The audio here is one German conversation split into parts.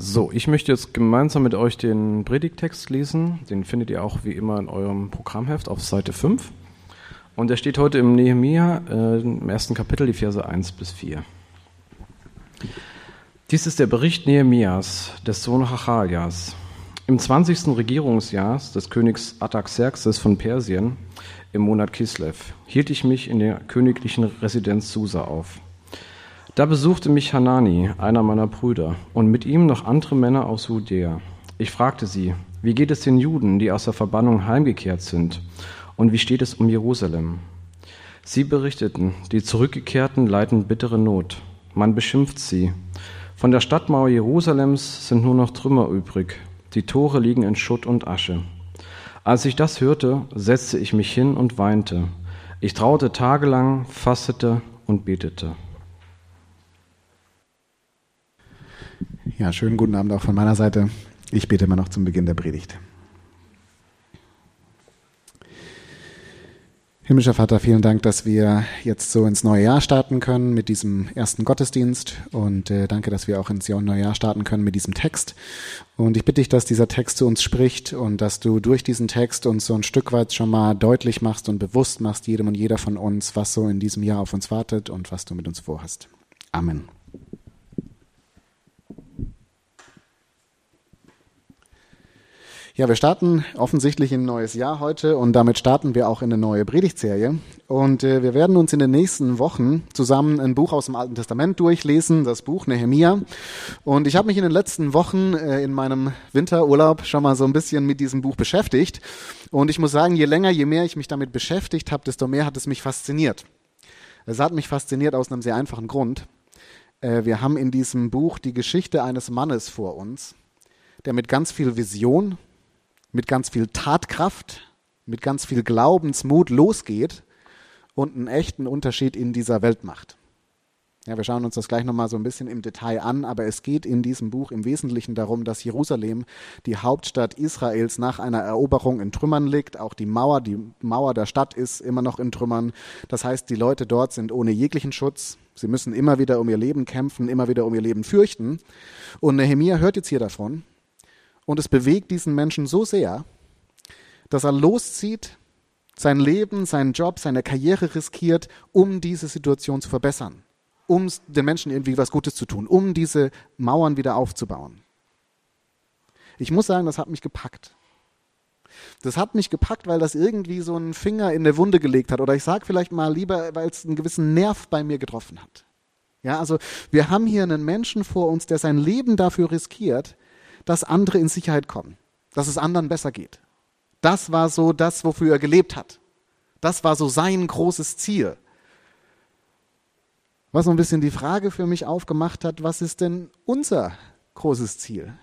So, ich möchte jetzt gemeinsam mit euch den Predigttext lesen. Den findet ihr auch wie immer in eurem Programmheft auf Seite 5. Und der steht heute im Nehemia, im ersten Kapitel, die Verse 1 bis 4. Dies ist der Bericht Nehemias, des Sohnes Hachaljas. Im 20. Regierungsjahr des Königs Artaxerxes von Persien, im Monat Kislev, hielt ich mich in der königlichen Residenz Susa auf. Da besuchte mich Hanani, einer meiner Brüder, und mit ihm noch andere Männer aus Judäa. Ich fragte sie, wie geht es den Juden, die aus der Verbannung heimgekehrt sind, und wie steht es um Jerusalem? Sie berichteten, die Zurückgekehrten leiden bittere Not. Man beschimpft sie. Von der Stadtmauer Jerusalems sind nur noch Trümmer übrig. Die Tore liegen in Schutt und Asche. Als ich das hörte, setzte ich mich hin und weinte. Ich trauerte tagelang, fastete und betete. Ja, schönen guten Abend auch von meiner Seite. Ich bete mal noch zum Beginn der Predigt. Himmlischer Vater, vielen Dank, dass wir jetzt so ins neue Jahr starten können mit diesem ersten Gottesdienst und danke, dass wir auch ins neue Jahr starten können mit diesem Text. Und ich bitte dich, dass dieser Text zu uns spricht und dass du durch diesen Text uns so ein Stück weit schon mal deutlich machst und bewusst machst, jedem und jeder von uns, was so in diesem Jahr auf uns wartet und was du mit uns vorhast. Amen. Ja, wir starten offensichtlich in ein neues Jahr heute und damit starten wir auch in eine neue Predigtserie. Und wir werden uns in den nächsten Wochen zusammen ein Buch aus dem Alten Testament durchlesen, das Buch Nehemia. Und ich habe mich in den letzten Wochen in meinem Winterurlaub schon mal so ein bisschen mit diesem Buch beschäftigt. Und ich muss sagen, je länger, je mehr ich mich damit beschäftigt habe, desto mehr hat es mich fasziniert. Es hat mich fasziniert aus einem sehr einfachen Grund. Wir haben in diesem Buch die Geschichte eines Mannes vor uns, der mit ganz viel Vision, mit ganz viel Tatkraft, mit ganz viel Glaubensmut losgeht und einen echten Unterschied in dieser Welt macht. Ja, wir schauen uns das gleich nochmal so ein bisschen im Detail an, aber es geht in diesem Buch im Wesentlichen darum, dass Jerusalem, die Hauptstadt Israels, nach einer Eroberung in Trümmern liegt. Auch die Mauer der Stadt ist immer noch in Trümmern. Das heißt, die Leute dort sind ohne jeglichen Schutz. Sie müssen immer wieder um ihr Leben kämpfen, immer wieder um ihr Leben fürchten. Und Nehemia hört jetzt hier davon. Und es bewegt diesen Menschen so sehr, dass er loszieht, sein Leben, seinen Job, seine Karriere riskiert, um diese Situation zu verbessern, um den Menschen irgendwie was Gutes zu tun, um diese Mauern wieder aufzubauen. Ich muss sagen, das hat mich gepackt. Das hat mich gepackt, weil das irgendwie so einen Finger in der Wunde gelegt hat. Oder ich sage vielleicht mal lieber, weil es einen gewissen Nerv bei mir getroffen hat. Ja, also wir haben hier einen Menschen vor uns, der sein Leben dafür riskiert, dass andere in Sicherheit kommen, dass es anderen besser geht. Das war so das, wofür er gelebt hat. Das war so sein großes Ziel. Was so ein bisschen die Frage für mich aufgemacht hat, was ist denn unser großes Ziel?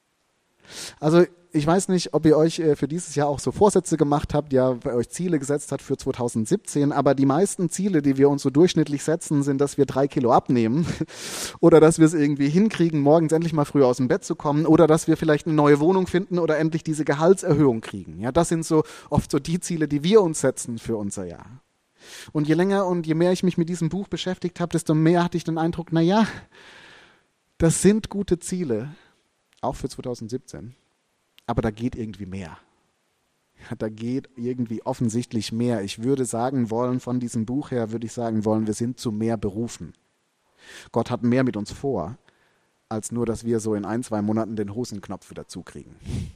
Also ich weiß nicht, ob ihr euch für dieses Jahr auch so Vorsätze gemacht habt, ja, euch Ziele gesetzt habt für 2017, aber die meisten Ziele, die wir uns so durchschnittlich setzen, sind, dass wir 3 Kilo abnehmen oder dass wir es irgendwie hinkriegen, morgens endlich mal früher aus dem Bett zu kommen oder dass wir vielleicht eine neue Wohnung finden oder endlich diese Gehaltserhöhung kriegen. Ja, das sind so oft so die Ziele, die wir uns setzen für unser Jahr. Und je länger und je mehr ich mich mit diesem Buch beschäftigt habe, desto mehr hatte ich den Eindruck, naja, das sind gute Ziele, auch für 2017. Aber da geht irgendwie mehr. Da geht irgendwie offensichtlich mehr. Ich würde sagen wollen, von diesem Buch her würde ich sagen wollen, wir sind zu mehr berufen. Gott hat mehr mit uns vor, als nur, dass wir so in 1-2 Monaten den Hosenknopf wieder zukriegen.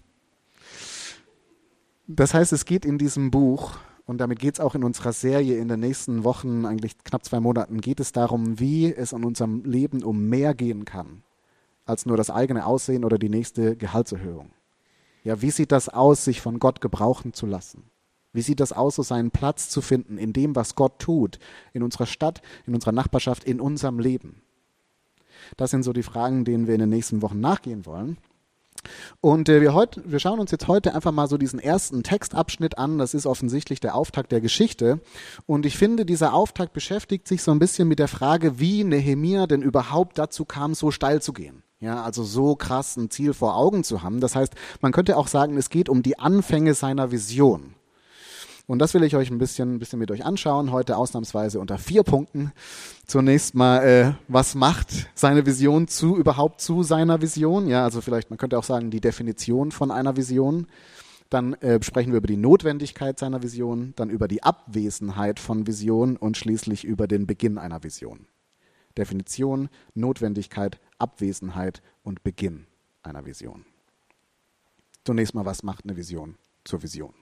Das heißt, es geht in diesem Buch, und damit geht es auch in unserer Serie in den nächsten Wochen, eigentlich knapp 2 Monaten, geht es darum, wie es in unserem Leben um mehr gehen kann, als nur das eigene Aussehen oder die nächste Gehaltserhöhung. Ja, wie sieht das aus, sich von Gott gebrauchen zu lassen? Wie sieht das aus, so seinen Platz zu finden in dem, was Gott tut, in unserer Stadt, in unserer Nachbarschaft, in unserem Leben? Das sind so die Fragen, denen wir in den nächsten Wochen nachgehen wollen. Und wir schauen uns jetzt heute einfach mal so diesen ersten Textabschnitt an. Das ist offensichtlich der Auftakt der Geschichte. Und ich finde, dieser Auftakt beschäftigt sich so ein bisschen mit der Frage, wie Nehemia denn überhaupt dazu kam, so steil zu gehen. Ja, also so krass ein Ziel vor Augen zu haben. Das heißt, man könnte auch sagen, es geht um die Anfänge seiner Vision. Und das will ich euch ein bisschen mit euch anschauen, heute ausnahmsweise unter 4 Punkten. Zunächst mal, was macht seine Vision überhaupt zu seiner Vision? Ja, also vielleicht, man könnte auch sagen, die Definition von einer Vision. Dann sprechen wir über die Notwendigkeit seiner Vision, dann über die Abwesenheit von Vision und schließlich über den Beginn einer Vision. Definition, Notwendigkeit, Abwesenheit und Beginn einer Vision. Zunächst mal, was macht eine Vision zur Vision?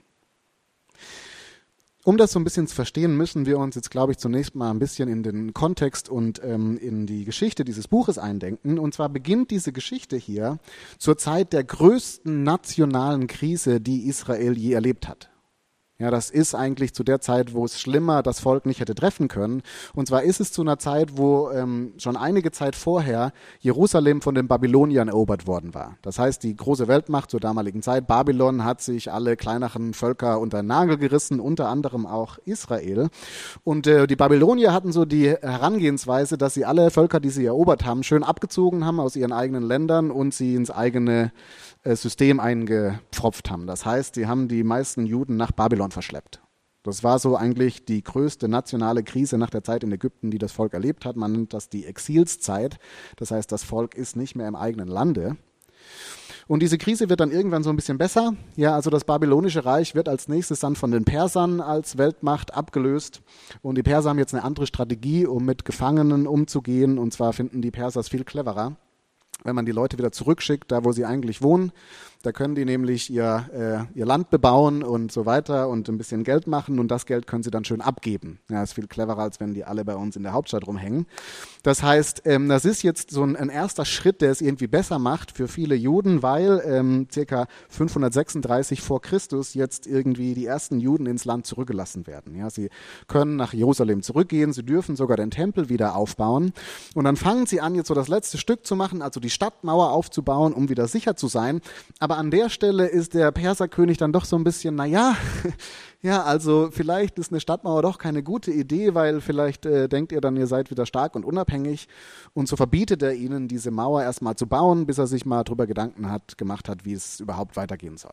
Um das so ein bisschen zu verstehen, müssen wir uns jetzt, glaube ich, zunächst mal ein bisschen in den Kontext und in die Geschichte dieses Buches eindenken. Und zwar beginnt diese Geschichte hier zur Zeit der größten nationalen Krise, die Israel je erlebt hat. Ja, das ist eigentlich zu der Zeit, wo es schlimmer das Volk nicht hätte treffen können. Und zwar ist es zu einer Zeit, wo schon einige Zeit vorher Jerusalem von den Babyloniern erobert worden war. Das heißt, die große Weltmacht zur damaligen Zeit, Babylon, hat sich alle kleineren Völker unter den Nagel gerissen, unter anderem auch Israel. Und die Babylonier hatten so die Herangehensweise, dass sie alle Völker, die sie erobert haben, schön abgezogen haben aus ihren eigenen Ländern und sie ins eigene System eingepfropft haben. Das heißt, sie haben die meisten Juden nach Babylon verschleppt. Das war so eigentlich die größte nationale Krise nach der Zeit in Ägypten, die das Volk erlebt hat. Man nennt das die Exilszeit. Das heißt, das Volk ist nicht mehr im eigenen Lande. Und diese Krise wird dann irgendwann so ein bisschen besser. Ja, also das babylonische Reich wird als nächstes dann von den Persern als Weltmacht abgelöst. Und die Perser haben jetzt eine andere Strategie, um mit Gefangenen umzugehen. Und zwar finden die Perser es viel cleverer, wenn man die Leute wieder zurückschickt, da wo sie eigentlich wohnen. Da können die nämlich ihr Land bebauen und so weiter und ein bisschen Geld machen und das Geld können sie dann schön abgeben. Ja, ist viel cleverer, als wenn die alle bei uns in der Hauptstadt rumhängen. Das heißt, das ist jetzt so ein erster Schritt, der es irgendwie besser macht für viele Juden, weil ca. 536 vor Christus jetzt irgendwie die ersten Juden ins Land zurückgelassen werden. Ja, sie können nach Jerusalem zurückgehen, sie dürfen sogar den Tempel wieder aufbauen und dann fangen sie an, jetzt so das letzte Stück zu machen, also die Stadtmauer aufzubauen, um wieder sicher zu sein. Aber an der Stelle ist der Perserkönig dann doch so ein bisschen, ja, also vielleicht ist eine Stadtmauer doch keine gute Idee, weil vielleicht denkt ihr dann, ihr seid wieder stark und unabhängig. Und so verbietet er ihnen, diese Mauer erstmal zu bauen, bis er sich mal darüber Gedanken gemacht hat, wie es überhaupt weitergehen soll.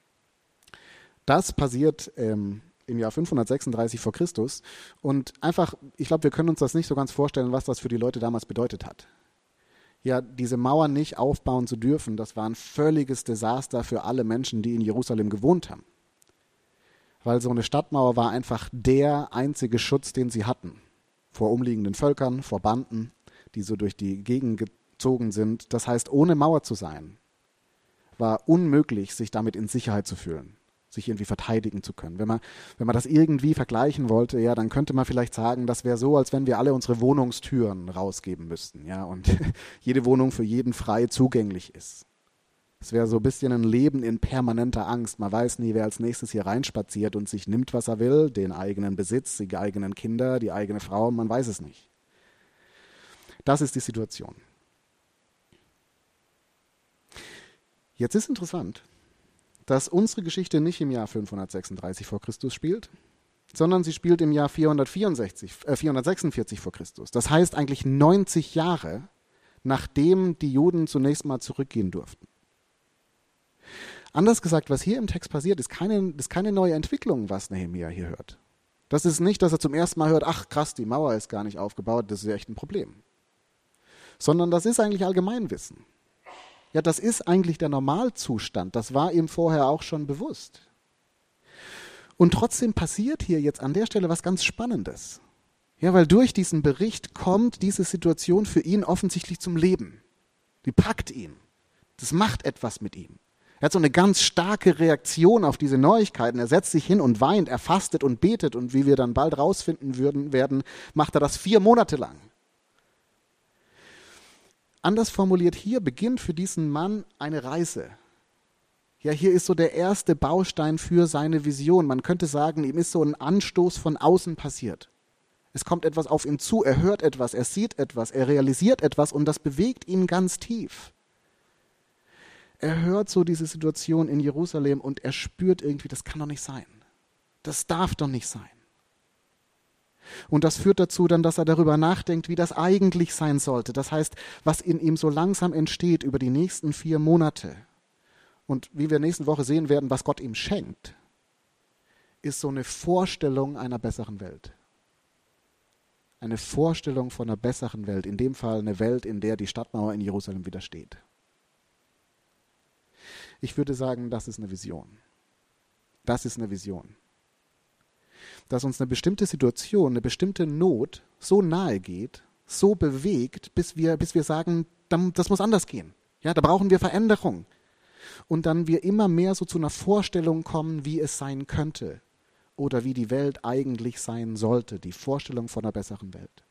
Das passiert im Jahr 536 vor Christus. Und einfach, ich glaube, wir können uns das nicht so ganz vorstellen, was das für die Leute damals bedeutet hat. Ja, diese Mauer nicht aufbauen zu dürfen, das war ein völliges Desaster für alle Menschen, die in Jerusalem gewohnt haben. Weil so eine Stadtmauer war einfach der einzige Schutz, den sie hatten. Vor umliegenden Völkern, vor Banden, die so durch die Gegend gezogen sind. Das heißt, ohne Mauer zu sein, war unmöglich, sich damit in Sicherheit zu fühlen, sich irgendwie verteidigen zu können. Wenn man das irgendwie vergleichen wollte, ja, dann könnte man vielleicht sagen, das wäre so, als wenn wir alle unsere Wohnungstüren rausgeben müssten, ja, und jede Wohnung für jeden frei zugänglich ist. Es wäre so ein bisschen ein Leben in permanenter Angst. Man weiß nie, wer als nächstes hier reinspaziert und sich nimmt, was er will, den eigenen Besitz, die eigenen Kinder, die eigene Frau, man weiß es nicht. Das ist die Situation. Jetzt ist interessant, dass unsere Geschichte nicht im Jahr 536 vor Christus spielt, sondern sie spielt im Jahr 446 vor Christus. Das heißt eigentlich 90 Jahre, nachdem die Juden zunächst mal zurückgehen durften. Anders gesagt, was hier im Text passiert, ist keine neue Entwicklung, was Nehemia hier hört. Das ist nicht, dass er zum ersten Mal hört, ach krass, die Mauer ist gar nicht aufgebaut, das ist echt ein Problem. Sondern das ist eigentlich Allgemeinwissen. Ja, das ist eigentlich der Normalzustand. Das war ihm vorher auch schon bewusst. Und trotzdem passiert hier jetzt an der Stelle was ganz Spannendes. Ja, weil durch diesen Bericht kommt diese Situation für ihn offensichtlich zum Leben. Die packt ihn. Das macht etwas mit ihm. Er hat so eine ganz starke Reaktion auf diese Neuigkeiten. Er setzt sich hin und weint, er fastet und betet. Und wie wir dann bald rausfinden werden, macht er das 4 Monate lang. Anders formuliert, hier beginnt für diesen Mann eine Reise. Ja, hier ist so der erste Baustein für seine Vision. Man könnte sagen, ihm ist so ein Anstoß von außen passiert. Es kommt etwas auf ihn zu, er hört etwas, er sieht etwas, er realisiert etwas und das bewegt ihn ganz tief. Er hört so diese Situation in Jerusalem und er spürt irgendwie, das kann doch nicht sein. Das darf doch nicht sein. Und das führt dazu dann, dass er darüber nachdenkt, wie das eigentlich sein sollte. Das heißt, was in ihm so langsam entsteht über die nächsten 4 Monate und wie wir nächste Woche sehen werden, was Gott ihm schenkt, ist so eine Vorstellung einer besseren Welt. Eine Vorstellung von einer besseren Welt, in dem Fall eine Welt, in der die Stadtmauer in Jerusalem wieder steht. Ich würde sagen, das ist eine Vision. Das ist eine Vision. Dass uns eine bestimmte Situation, eine bestimmte Not so nahe geht, so bewegt, bis wir sagen, das muss anders gehen. Ja, da brauchen wir Veränderung. Und dann wir immer mehr so zu einer Vorstellung kommen, wie es sein könnte oder wie die Welt eigentlich sein sollte, die Vorstellung von einer besseren Welt.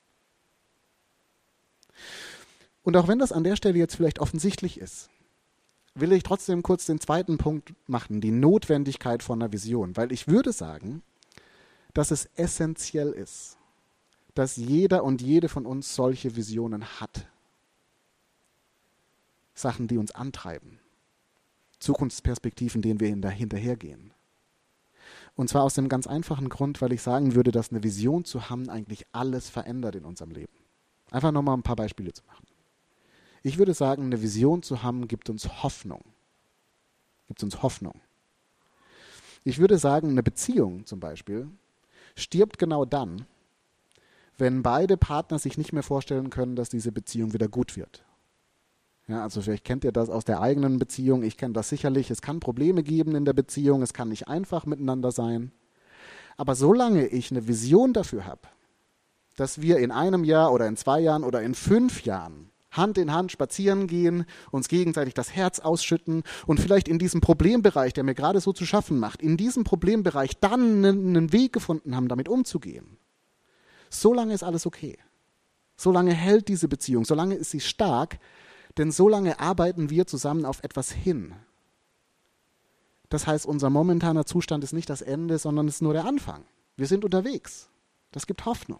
Und auch wenn das an der Stelle jetzt vielleicht offensichtlich ist, will ich trotzdem kurz den zweiten Punkt machen, die Notwendigkeit von einer Vision, weil ich würde sagen, dass es essentiell ist, dass jeder und jede von uns solche Visionen hat. Sachen, die uns antreiben. Zukunftsperspektiven, denen wir hinterhergehen. Und zwar aus dem ganz einfachen Grund, weil ich sagen würde, dass eine Vision zu haben eigentlich alles verändert in unserem Leben. Einfach nochmal ein paar Beispiele zu machen. Ich würde sagen, eine Vision zu haben, gibt uns Hoffnung. Gibt uns Hoffnung. Ich würde sagen, eine Beziehung zum Beispiel stirbt genau dann, wenn beide Partner sich nicht mehr vorstellen können, dass diese Beziehung wieder gut wird. Ja, also vielleicht kennt ihr das aus der eigenen Beziehung, ich kenne das sicherlich. Es kann Probleme geben in der Beziehung, es kann nicht einfach miteinander sein. Aber solange ich eine Vision dafür habe, dass wir in einem Jahr oder in 2 Jahren oder in 5 Jahren Hand in Hand spazieren gehen, uns gegenseitig das Herz ausschütten und vielleicht in diesem Problembereich, der mir gerade so zu schaffen macht, in diesem Problembereich dann einen Weg gefunden haben, damit umzugehen. Solange ist alles okay. Solange hält diese Beziehung, solange ist sie stark, denn solange arbeiten wir zusammen auf etwas hin. Das heißt, unser momentaner Zustand ist nicht das Ende, sondern es ist nur der Anfang. Wir sind unterwegs. Das gibt Hoffnung.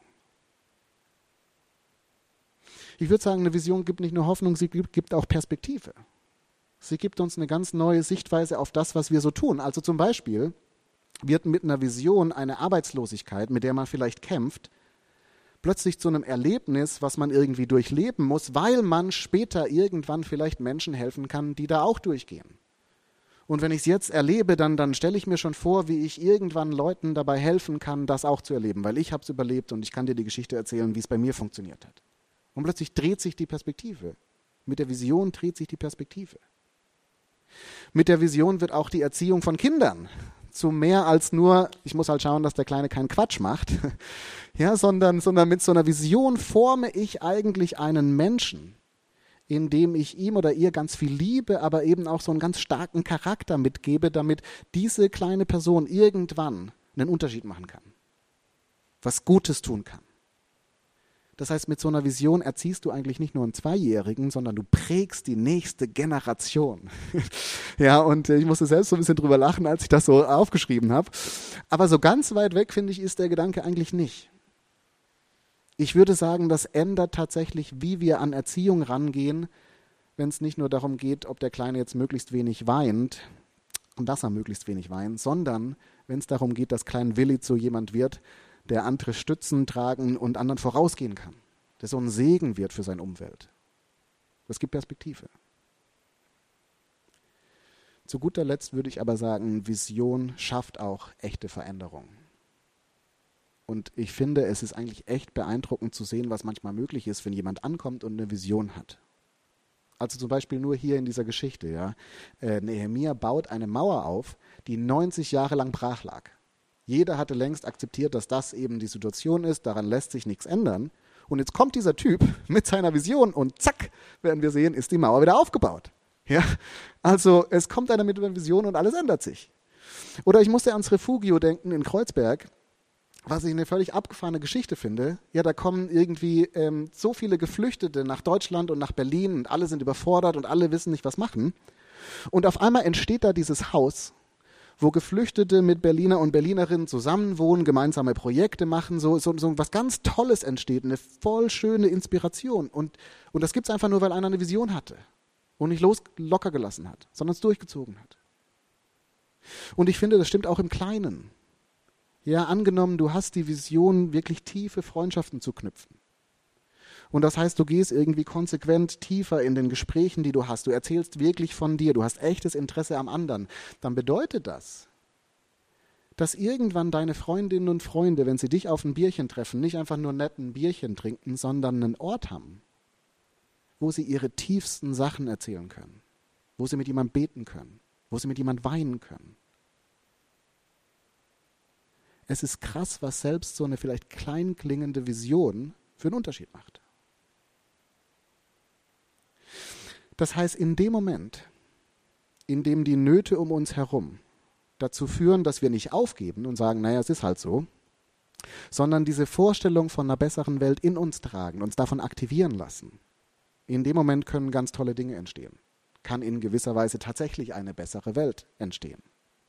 Ich würde sagen, eine Vision gibt nicht nur Hoffnung, sie gibt auch Perspektive. Sie gibt uns eine ganz neue Sichtweise auf das, was wir so tun. Also zum Beispiel wird mit einer Vision eine Arbeitslosigkeit, mit der man vielleicht kämpft, plötzlich zu einem Erlebnis, was man irgendwie durchleben muss, weil man später irgendwann vielleicht Menschen helfen kann, die da auch durchgehen. Und wenn ich es jetzt erlebe, dann stelle ich mir schon vor, wie ich irgendwann Leuten dabei helfen kann, das auch zu erleben, weil ich habe es überlebt und ich kann dir die Geschichte erzählen, wie es bei mir funktioniert hat. Und plötzlich dreht sich die Perspektive. Mit der Vision dreht sich die Perspektive. Mit der Vision wird auch die Erziehung von Kindern zu mehr als nur, ich muss halt schauen, dass der Kleine keinen Quatsch macht, ja, sondern mit so einer Vision forme ich eigentlich einen Menschen, indem ich ihm oder ihr ganz viel Liebe, aber eben auch so einen ganz starken Charakter mitgebe, damit diese kleine Person irgendwann einen Unterschied machen kann, was Gutes tun kann. Das heißt, mit so einer Vision erziehst du eigentlich nicht nur einen 2-Jährigen, sondern du prägst die nächste Generation. Ja, und ich musste selbst so ein bisschen drüber lachen, als ich das so aufgeschrieben habe. Aber so ganz weit weg, finde ich, ist der Gedanke eigentlich nicht. Ich würde sagen, das ändert tatsächlich, wie wir an Erziehung rangehen, wenn es nicht nur darum geht, ob der Kleine jetzt möglichst wenig weint und dass er möglichst wenig weint, sondern wenn es darum geht, dass Klein Willi zu jemand wird, der andere stützen, tragen und anderen vorausgehen kann. Der so ein Segen wird für seine Umwelt. Das gibt Perspektive. Zu guter Letzt würde ich aber sagen, Vision schafft auch echte Veränderung. Und ich finde, es ist eigentlich echt beeindruckend zu sehen, was manchmal möglich ist, wenn jemand ankommt und eine Vision hat. Also zum Beispiel nur hier in dieser Geschichte. Ja. Nehemia baut eine Mauer auf, die 90 Jahre lang brach lag. Jeder hatte längst akzeptiert, dass das eben die Situation ist, daran lässt sich nichts ändern. Und jetzt kommt dieser Typ mit seiner Vision und zack, werden wir sehen, ist die Mauer wieder aufgebaut. Ja? Also es kommt einer mit einer Vision und alles ändert sich. Oder ich musste ans Refugio denken in Kreuzberg, was ich eine völlig abgefahrene Geschichte finde. Ja, da kommen irgendwie so viele Geflüchtete nach Deutschland und nach Berlin und alle sind überfordert und alle wissen nicht, was machen. Und auf einmal entsteht da dieses Haus, wo Geflüchtete mit Berliner und Berlinerinnen zusammenwohnen, gemeinsame Projekte machen, so was ganz Tolles entsteht, eine voll schöne Inspiration. Und das gibt es einfach nur, weil einer eine Vision hatte und nicht locker gelassen hat, sondern es durchgezogen hat. Und ich finde, das stimmt auch im Kleinen. Ja, angenommen, du hast die Vision, wirklich tiefe Freundschaften zu knüpfen. Und das heißt, du gehst irgendwie konsequent tiefer in den Gesprächen, die du hast. Du erzählst wirklich von dir. Du hast echtes Interesse am anderen. Dann bedeutet das, dass irgendwann deine Freundinnen und Freunde, wenn sie dich auf ein Bierchen treffen, nicht einfach nur nett ein Bierchen trinken, sondern einen Ort haben, wo sie ihre tiefsten Sachen erzählen können, wo sie mit jemandem beten können, wo sie mit jemandem weinen können. Es ist krass, was selbst so eine vielleicht klein klingende Vision für einen Unterschied macht. Das heißt, in dem Moment, in dem die Nöte um uns herum dazu führen, dass wir nicht aufgeben und sagen, naja, es ist halt so, sondern diese Vorstellung von einer besseren Welt in uns tragen, uns davon aktivieren lassen, in dem Moment können ganz tolle Dinge entstehen. Kann in gewisser Weise tatsächlich eine bessere Welt entstehen.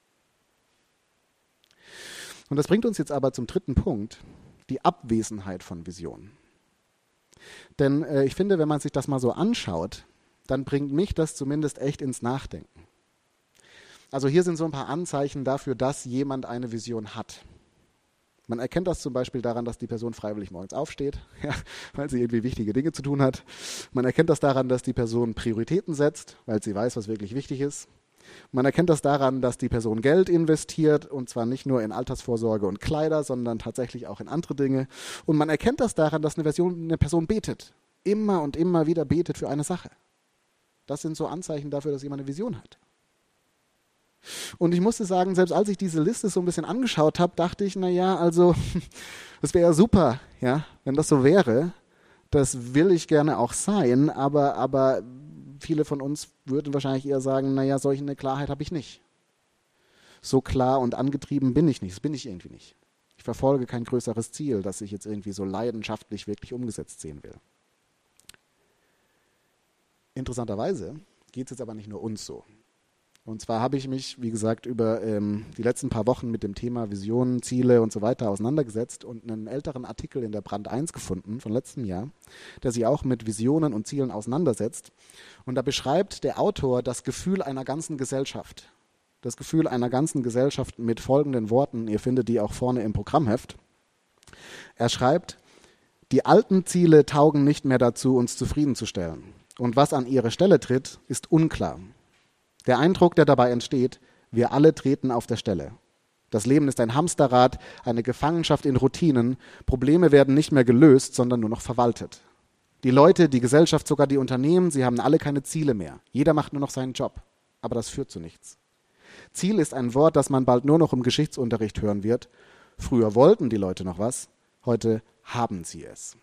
Und das bringt uns jetzt aber zum dritten Punkt, die Abwesenheit von Vision. Denn ich finde, wenn man sich das mal so anschaut, dann bringt mich das zumindest echt ins Nachdenken. Also hier sind so ein paar Anzeichen dafür, dass jemand eine Vision hat. Man erkennt das zum Beispiel daran, dass die Person freiwillig morgens aufsteht, ja, weil sie irgendwie wichtige Dinge zu tun hat. Man erkennt das daran, dass die Person Prioritäten setzt, weil sie weiß, was wirklich wichtig ist. Man erkennt das daran, dass die Person Geld investiert, und zwar nicht nur in Altersvorsorge und Kleider, sondern tatsächlich auch in andere Dinge. Und man erkennt das daran, dass eine Person betet, immer und immer wieder betet für eine Sache. Das sind so Anzeichen dafür, dass jemand eine Vision hat. Und ich musste sagen, selbst als ich diese Liste so ein bisschen angeschaut habe, dachte ich, naja, also das wäre ja super, ja, wenn das so wäre. Das will ich gerne auch sein, aber viele von uns würden wahrscheinlich eher sagen, naja, solch eine Klarheit habe ich nicht. So klar und angetrieben bin ich nicht, das bin ich irgendwie nicht. Ich verfolge kein größeres Ziel, das ich jetzt irgendwie so leidenschaftlich wirklich umgesetzt sehen will. Interessanterweise geht es jetzt aber nicht nur uns so. Und zwar habe ich mich, wie gesagt, über die letzten paar Wochen mit dem Thema Visionen, Ziele und so weiter auseinandergesetzt und einen älteren Artikel in der Brand 1 gefunden von letztem Jahr, der sich auch mit Visionen und Zielen auseinandersetzt. Und da beschreibt der Autor das Gefühl einer ganzen Gesellschaft. Das Gefühl einer ganzen Gesellschaft mit folgenden Worten, ihr findet die auch vorne im Programmheft. Er schreibt, die alten Ziele taugen nicht mehr dazu, uns zufriedenzustellen. Und was an ihre Stelle tritt, ist unklar. Der Eindruck, der dabei entsteht, wir alle treten auf der Stelle. Das Leben ist ein Hamsterrad, eine Gefangenschaft in Routinen. Probleme werden nicht mehr gelöst, sondern nur noch verwaltet. Die Leute, die Gesellschaft, sogar die Unternehmen, sie haben alle keine Ziele mehr. Jeder macht nur noch seinen Job. Aber das führt zu nichts. Ziel ist ein Wort, das man bald nur noch im Geschichtsunterricht hören wird. Früher wollten die Leute noch was, heute haben sie es.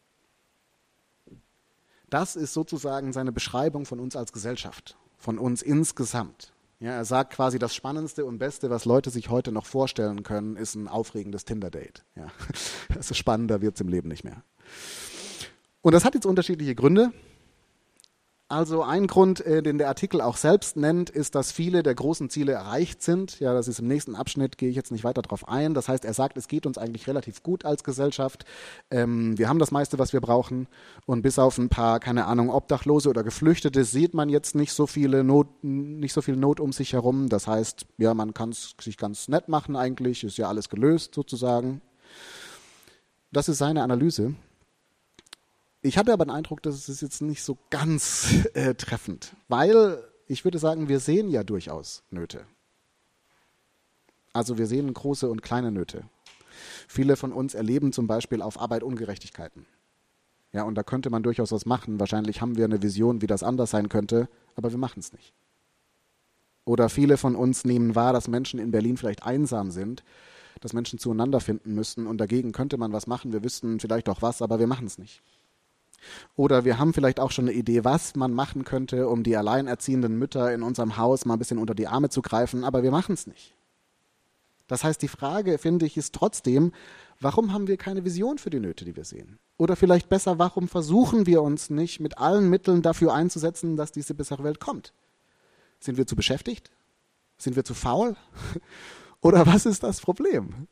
Das ist sozusagen seine Beschreibung von uns als Gesellschaft. Von uns insgesamt. Ja, er sagt quasi, das Spannendste und Beste, was Leute sich heute noch vorstellen können, ist ein aufregendes Tinder-Date. Ja, also spannender wird es im Leben nicht mehr. Und das hat jetzt unterschiedliche Gründe. Also ein Grund, den der Artikel auch selbst nennt, ist, dass viele der großen Ziele erreicht sind. Ja, das ist im nächsten Abschnitt, gehe ich jetzt nicht weiter drauf ein. Das heißt, er sagt, es geht uns eigentlich relativ gut als Gesellschaft. Wir haben das meiste, was wir brauchen. Und bis auf ein paar, keine Ahnung, Obdachlose oder Geflüchtete sieht man jetzt nicht so viel Not um sich herum. Das heißt, ja, man kann es sich ganz nett machen eigentlich. Ist ja alles gelöst sozusagen. Das ist seine Analyse. Ich habe aber den Eindruck, dass es jetzt nicht so ganz treffend, weil ich würde sagen, wir sehen ja durchaus Nöte. Also wir sehen große und kleine Nöte. Viele von uns erleben zum Beispiel auf Arbeit Ungerechtigkeiten. Ja, und da könnte man durchaus was machen. Wahrscheinlich haben wir eine Vision, wie das anders sein könnte, aber wir machen es nicht. Oder viele von uns nehmen wahr, dass Menschen in Berlin vielleicht einsam sind, dass Menschen zueinander finden müssen und dagegen könnte man was machen. Wir wüssten vielleicht auch was, aber wir machen es nicht. Oder wir haben vielleicht auch schon eine Idee, was man machen könnte, um die alleinerziehenden Mütter in unserem Haus mal ein bisschen unter die Arme zu greifen, aber wir machen es nicht. Das heißt, die Frage, finde ich, ist trotzdem, warum haben wir keine Vision für die Nöte, die wir sehen? Oder vielleicht besser, warum versuchen wir uns nicht mit allen Mitteln dafür einzusetzen, dass diese bessere Welt kommt? Sind wir zu beschäftigt? Sind wir zu faul? Oder was ist das Problem?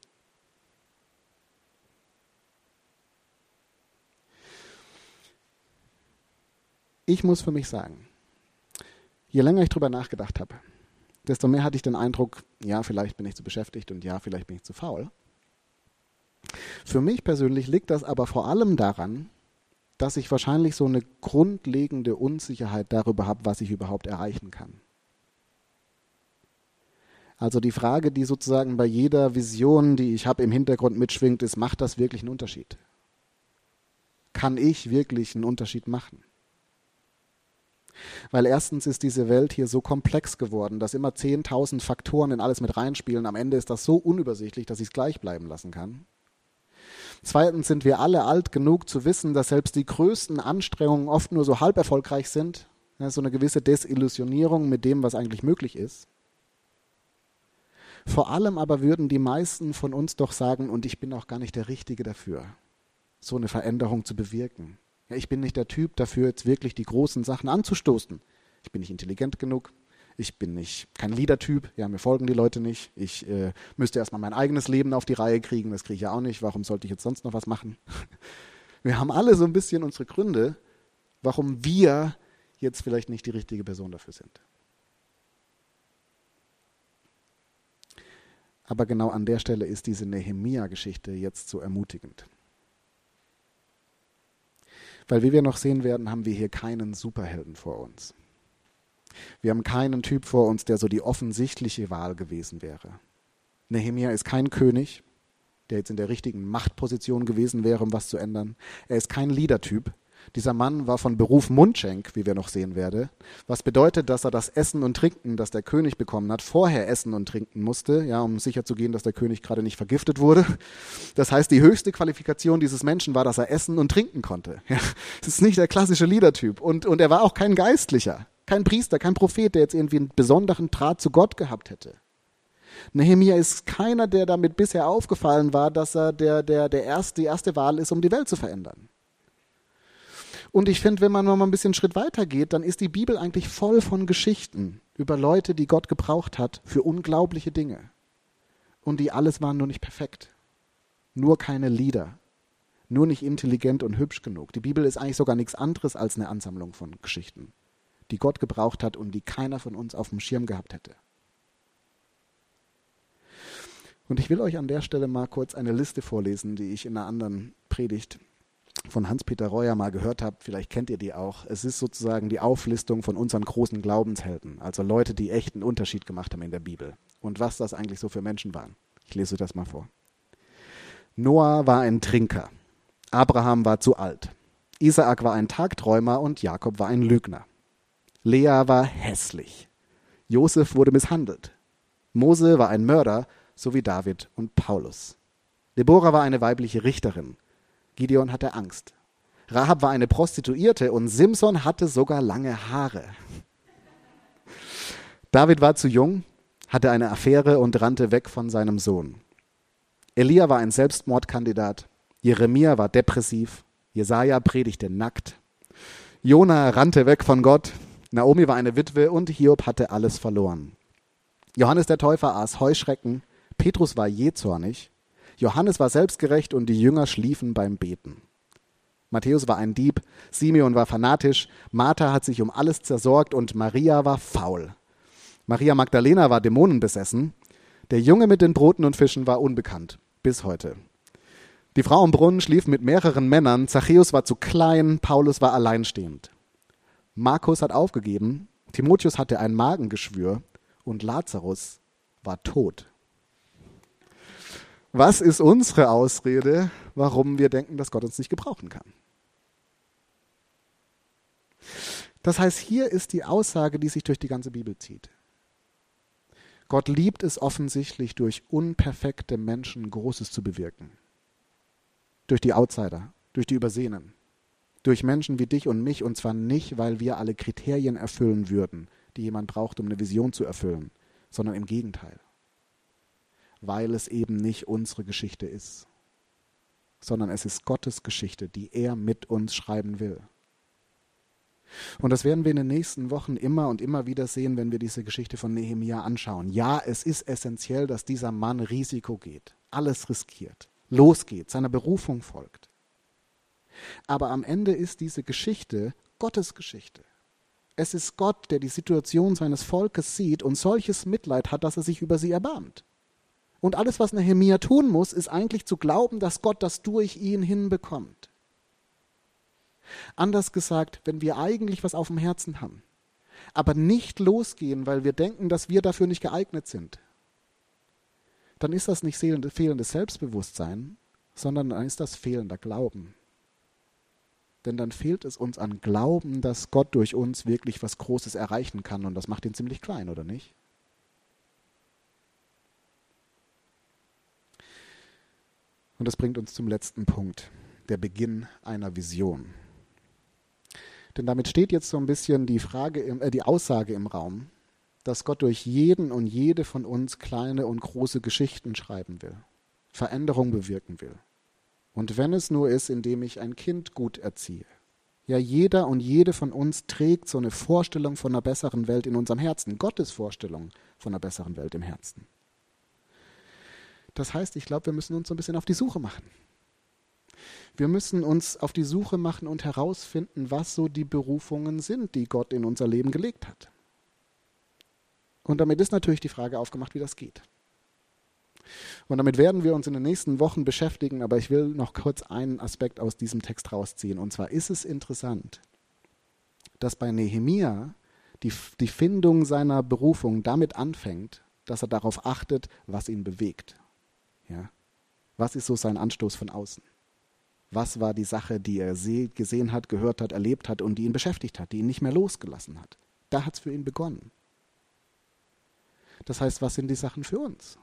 Ich muss für mich sagen, je länger ich drüber nachgedacht habe, desto mehr hatte ich den Eindruck, ja, vielleicht bin ich zu beschäftigt und ja, vielleicht bin ich zu faul. Für mich persönlich liegt das aber vor allem daran, dass ich wahrscheinlich so eine grundlegende Unsicherheit darüber habe, was ich überhaupt erreichen kann. Also die Frage, die sozusagen bei jeder Vision, die ich habe, im Hintergrund mitschwingt, ist, macht das wirklich einen Unterschied? Kann ich wirklich einen Unterschied machen? Weil erstens ist diese Welt hier so komplex geworden, dass immer 10.000 Faktoren in alles mit reinspielen. Am Ende ist das so unübersichtlich, dass ich es gleich bleiben lassen kann. Zweitens sind wir alle alt genug zu wissen, dass selbst die größten Anstrengungen oft nur so halb erfolgreich sind. Ja, so eine gewisse Desillusionierung mit dem, was eigentlich möglich ist. Vor allem aber würden die meisten von uns doch sagen, und ich bin auch gar nicht der Richtige dafür, so eine Veränderung zu bewirken. Ja, ich bin nicht der Typ dafür, jetzt wirklich die großen Sachen anzustoßen. Ich bin nicht intelligent genug, ich bin kein Leader-Typ, ja, mir folgen die Leute nicht. Ich müsste erstmal mein eigenes Leben auf die Reihe kriegen, das kriege ich ja auch nicht. Warum sollte ich jetzt sonst noch was machen? Wir haben alle so ein bisschen unsere Gründe, warum wir jetzt vielleicht nicht die richtige Person dafür sind. Aber genau an der Stelle ist diese Nehemia-Geschichte jetzt so ermutigend. Weil wie wir noch sehen werden, haben wir hier keinen Superhelden vor uns. Wir haben keinen Typ vor uns, der so die offensichtliche Wahl gewesen wäre. Nehemia ist kein König, der jetzt in der richtigen Machtposition gewesen wäre, um was zu ändern. Er ist kein Leader-Typ. Dieser Mann war von Beruf Mundschenk, wie wir noch sehen werden, was bedeutet, dass er das Essen und Trinken, das der König bekommen hat, vorher essen und trinken musste, ja, um sicherzugehen, dass der König gerade nicht vergiftet wurde. Das heißt, die höchste Qualifikation dieses Menschen war, dass er essen und trinken konnte. Ja, das ist nicht der klassische Leader-Typ. Und er war auch kein Geistlicher, kein Priester, kein Prophet, der jetzt irgendwie einen besonderen Draht zu Gott gehabt hätte. Nehemia ist keiner, der damit bisher aufgefallen war, dass er die erste Wahl ist, um die Welt zu verändern. Und ich finde, wenn man mal ein bisschen einen Schritt weiter geht, dann ist die Bibel eigentlich voll von Geschichten über Leute, die Gott gebraucht hat für unglaubliche Dinge. Und die alles waren nur nicht perfekt. Nur keine Leader. Nur nicht intelligent und hübsch genug. Die Bibel ist eigentlich sogar nichts anderes als eine Ansammlung von Geschichten, die Gott gebraucht hat und die keiner von uns auf dem Schirm gehabt hätte. Und ich will euch an der Stelle mal kurz eine Liste vorlesen, die ich in einer anderen Predigt von Hans-Peter Reuer mal gehört habe, vielleicht kennt ihr die auch. Es ist sozusagen die Auflistung von unseren großen Glaubenshelden, also Leute, die echt einen Unterschied gemacht haben in der Bibel und was das eigentlich so für Menschen waren. Ich lese euch das mal vor. Noah war ein Trinker, Abraham war zu alt, Isaak war ein Tagträumer und Jakob war ein Lügner. Lea war hässlich, Josef wurde misshandelt, Mose war ein Mörder, so wie David und Paulus. Deborah war eine weibliche Richterin, Gideon hatte Angst. Rahab war eine Prostituierte und Simson hatte sogar lange Haare. David war zu jung, hatte eine Affäre und rannte weg von seinem Sohn. Elia war ein Selbstmordkandidat. Jeremia war depressiv. Jesaja predigte nackt. Jona rannte weg von Gott. Naomi war eine Witwe und Hiob hatte alles verloren. Johannes der Täufer aß Heuschrecken. Petrus war jähzornig. Johannes war selbstgerecht und die Jünger schliefen beim Beten. Matthäus war ein Dieb, Simeon war fanatisch, Martha hat sich um alles zersorgt und Maria war faul. Maria Magdalena war dämonenbesessen. Der Junge mit den Broten und Fischen war unbekannt, bis heute. Die Frau im Brunnen schlief mit mehreren Männern, Zachäus war zu klein, Paulus war alleinstehend. Markus hat aufgegeben, Timotheus hatte ein Magengeschwür und Lazarus war tot. Was ist unsere Ausrede, warum wir denken, dass Gott uns nicht gebrauchen kann? Das heißt, hier ist die Aussage, die sich durch die ganze Bibel zieht. Gott liebt es offensichtlich, durch unperfekte Menschen Großes zu bewirken. Durch die Outsider, durch die Übersehenen, durch Menschen wie dich und mich, und zwar nicht, weil wir alle Kriterien erfüllen würden, die jemand braucht, um eine Vision zu erfüllen, sondern im Gegenteil. Weil es eben nicht unsere Geschichte ist, sondern es ist Gottes Geschichte, die er mit uns schreiben will. Und das werden wir in den nächsten Wochen immer und immer wieder sehen, wenn wir diese Geschichte von Nehemia anschauen. Ja, es ist essentiell, dass dieser Mann Risiko geht, alles riskiert, losgeht, seiner Berufung folgt. Aber am Ende ist diese Geschichte Gottes Geschichte. Es ist Gott, der die Situation seines Volkes sieht und solches Mitleid hat, dass er sich über sie erbarmt. Und alles, was Nehemia tun muss, ist eigentlich zu glauben, dass Gott das durch ihn hinbekommt. Anders gesagt, wenn wir eigentlich was auf dem Herzen haben, aber nicht losgehen, weil wir denken, dass wir dafür nicht geeignet sind, dann ist das nicht fehlendes Selbstbewusstsein, sondern dann ist das fehlender Glauben. Denn dann fehlt es uns an Glauben, dass Gott durch uns wirklich was Großes erreichen kann. Und das macht ihn ziemlich klein, oder nicht? Und das bringt uns zum letzten Punkt, der Beginn einer Vision. Denn damit steht jetzt so ein bisschen die Aussage im Raum, dass Gott durch jeden und jede von uns kleine und große Geschichten schreiben will, Veränderung bewirken will. Und wenn es nur ist, indem ich ein Kind gut erziehe. Ja, jeder und jede von uns trägt so eine Vorstellung von einer besseren Welt in unserem Herzen, Gottes Vorstellung von einer besseren Welt im Herzen. Das heißt, ich glaube, wir müssen uns so ein bisschen auf die Suche machen. Wir müssen uns auf die Suche machen und herausfinden, was so die Berufungen sind, die Gott in unser Leben gelegt hat. Und damit ist natürlich die Frage aufgemacht, wie das geht. Und damit werden wir uns in den nächsten Wochen beschäftigen, aber ich will noch kurz einen Aspekt aus diesem Text rausziehen. Und zwar ist es interessant, dass bei Nehemia die Findung seiner Berufung damit anfängt, dass er darauf achtet, was ihn bewegt. Ja? Was ist so sein Anstoß von außen? Was war die Sache, die er gesehen hat, gehört hat, erlebt hat und die ihn beschäftigt hat, die ihn nicht mehr losgelassen hat? Da hat es für ihn begonnen. Das heißt, was sind die Sachen für uns?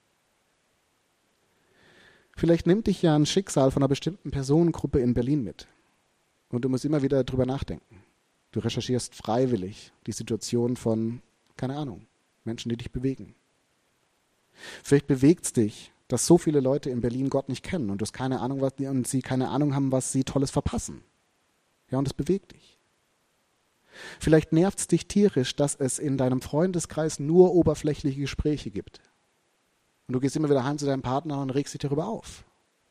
Vielleicht nimmt dich ja ein Schicksal von einer bestimmten Personengruppe in Berlin mit. Und du musst immer wieder drüber nachdenken. Du recherchierst freiwillig die Situation von, keine Ahnung, Menschen, die dich bewegen. Vielleicht bewegt es dich, dass so viele Leute in Berlin Gott nicht kennen und sie keine Ahnung haben, was sie Tolles verpassen. Ja, und es bewegt dich. Vielleicht nervt es dich tierisch, dass es in deinem Freundeskreis nur oberflächliche Gespräche gibt. Und du gehst immer wieder heim zu deinem Partner und regst dich darüber auf.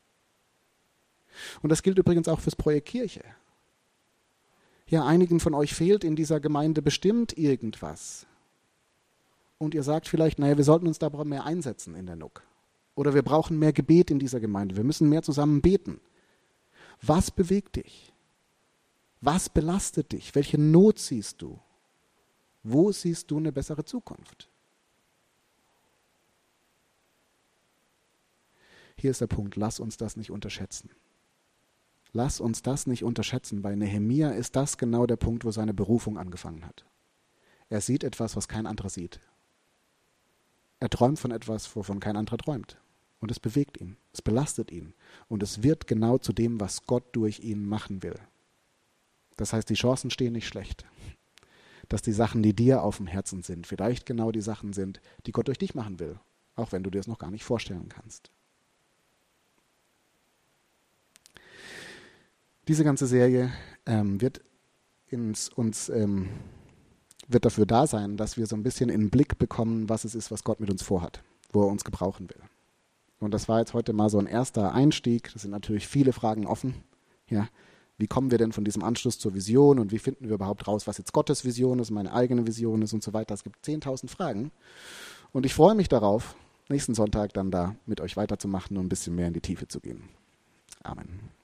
Und das gilt übrigens auch fürs Projekt Kirche. Ja, einigen von euch fehlt in dieser Gemeinde bestimmt irgendwas. Und ihr sagt vielleicht, naja, wir sollten uns da mehr einsetzen in der NUK. Oder wir brauchen mehr Gebet in dieser Gemeinde. Wir müssen mehr zusammen beten. Was bewegt dich? Was belastet dich? Welche Not siehst du? Wo siehst du eine bessere Zukunft? Hier ist der Punkt, lass uns das nicht unterschätzen. Lass uns das nicht unterschätzen. Bei Nehemia ist das genau der Punkt, wo seine Berufung angefangen hat. Er sieht etwas, was kein anderer sieht. Er träumt von etwas, wovon kein anderer träumt. Und es bewegt ihn, es belastet ihn. Und es wird genau zu dem, was Gott durch ihn machen will. Das heißt, die Chancen stehen nicht schlecht. Dass die Sachen, die dir auf dem Herzen sind, vielleicht genau die Sachen sind, die Gott durch dich machen will. Auch wenn du dir es noch gar nicht vorstellen kannst. Diese ganze Serie wird dafür da sein, dass wir so ein bisschen in den Blick bekommen, was es ist, was Gott mit uns vorhat, wo er uns gebrauchen will. Und das war jetzt heute mal so ein erster Einstieg. Das sind natürlich viele Fragen offen. Ja, wie kommen wir denn von diesem Anschluss zur Vision und wie finden wir überhaupt raus, was jetzt Gottes Vision ist, meine eigene Vision ist und so weiter. Es gibt 10.000 Fragen. Und ich freue mich darauf, nächsten Sonntag dann da mit euch weiterzumachen und ein bisschen mehr in die Tiefe zu gehen. Amen.